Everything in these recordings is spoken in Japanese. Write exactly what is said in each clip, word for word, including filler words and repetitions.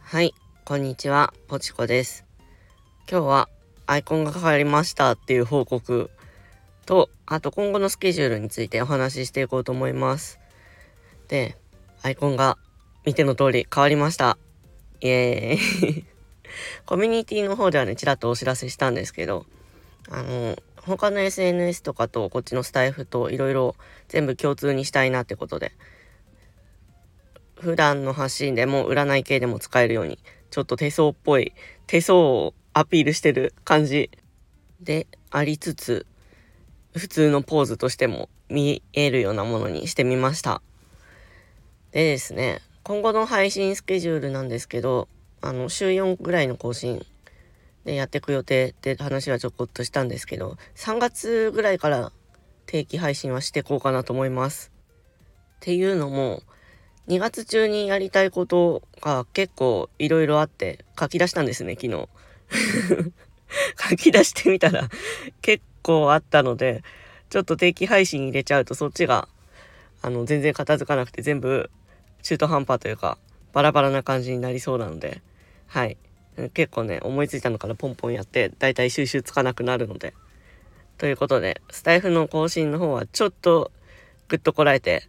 はい、こんにちは、ポチコです。今日はアイコンが変わりましたっていう報告と、あと今後のスケジュールについてお話ししていこうと思います。で、アイコンが見ての通り変わりました。イエーイコミュニティの方ではね、ちらっとお知らせしたんですけど、あの、他の エスエヌエス とかとこっちのスタイフといろいろ全部共通にしたいなってことで、普段の発信でも占い系でも使えるように、ちょっと手相っぽい、手相をアピールしてる感じでありつつ、普通のポーズとしても見えるようなものにしてみました。でですね、今後の配信スケジュールなんですけど、あの、週よんぐらいの更新でやっていく予定って話はちょこっとしたんですけど、さんがつぐらいから定期配信はしていこうかなと思います。っていうのも、にがつ中にやりたいことが結構いろいろあって書き出したんですね、昨日。書き出してみたら結構あったので、ちょっと定期配信入れちゃうとそっちがあの全然片付かなくて全部中途半端というかバラバラな感じになりそうなので、はい。結構ね、思いついたのからポンポンやってだいたい収集つかなくなるので。ということで、スタイフの更新の方はちょっとぐっとこらえて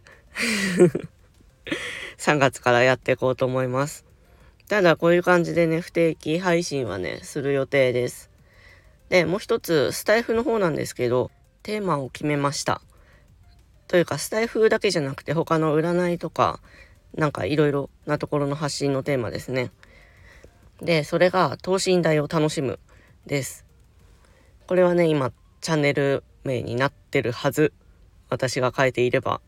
さんがつからやっていこうと思います。ただこういう感じでね、不定期配信はね、する予定です。で、もう一つ、スタイフの方なんですけど、テーマを決めました。というか、スタイフだけじゃなくて、他の占いとか、なんかいろいろなところの発信のテーマですね。で、それが、等身大を楽しむです。これはね、今、チャンネル名になってるはず。私が書いていれば。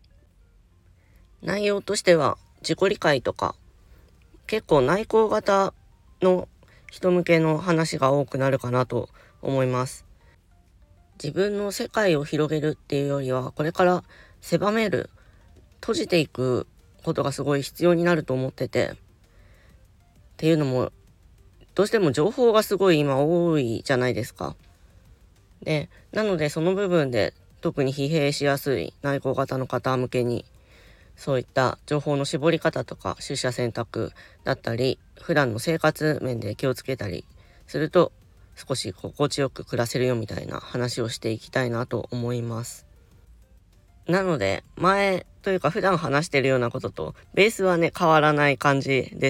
内容としては、自己理解とか、結構内向型の人向けの話が多くなるかなと思います。自分の世界を広げるっていうよりは、これから狭める、閉じていくことがすごい必要になると思ってて、っていうのも、どうしても情報がすごい今多いじゃないですか。で、なのでその部分で特に疲弊しやすい内向型の方向けに、そういった情報の絞り方とか取捨選択だったり、普段の生活面で気をつけたりすると少し心地よく暮らせるよみたいな話をしていきたいなと思います。なので前というか普段話してるようなこととベースはね変わらない感じです。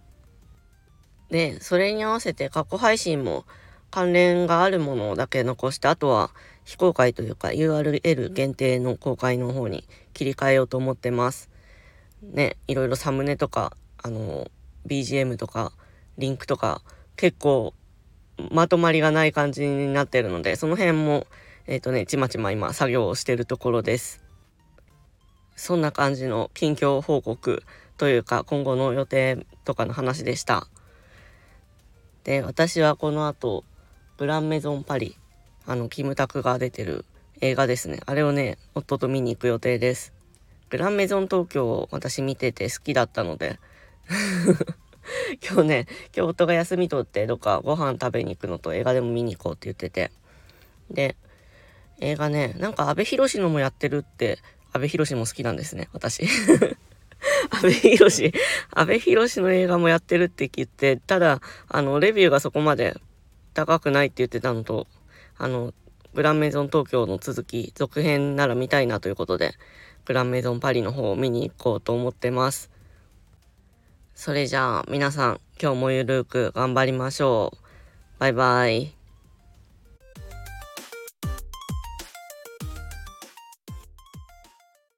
で、それに合わせて過去配信も関連があるものだけ残して、あとは非公開というか ユーアールエル 限定の公開の方に切り替えようと思ってます。ね、いろいろサムネとか、あの、ビージーエム とか、リンクとか、結構まとまりがない感じになってるので、その辺も、えっとね、ちまちま今作業をしてるところです。そんな感じの近況報告というか、今後の予定とかの話でした。で、私はこの後、グランメゾンパリ、あの、キムタクが出てる映画ですね。あれをね、夫と見に行く予定です。グランメゾン東京を私見てて好きだったので、今日ね、今日夫が休み取ってどっかご飯食べに行くのと映画でも見に行こうって言ってて。で、映画ね、なんか阿部寛のもやってるって、阿部寛も好きなんですね、私。阿部寛、阿部寛の映画もやってるって言って、ただ、あの、レビューがそこまで高くないって言ってたのと、あの、グランメゾン東京の続き、続編なら見たいなということで、グランメゾンパリの方を見に行こうと思ってます。それじゃあ皆さん、今日もゆるーく頑張りましょう。バイバイ。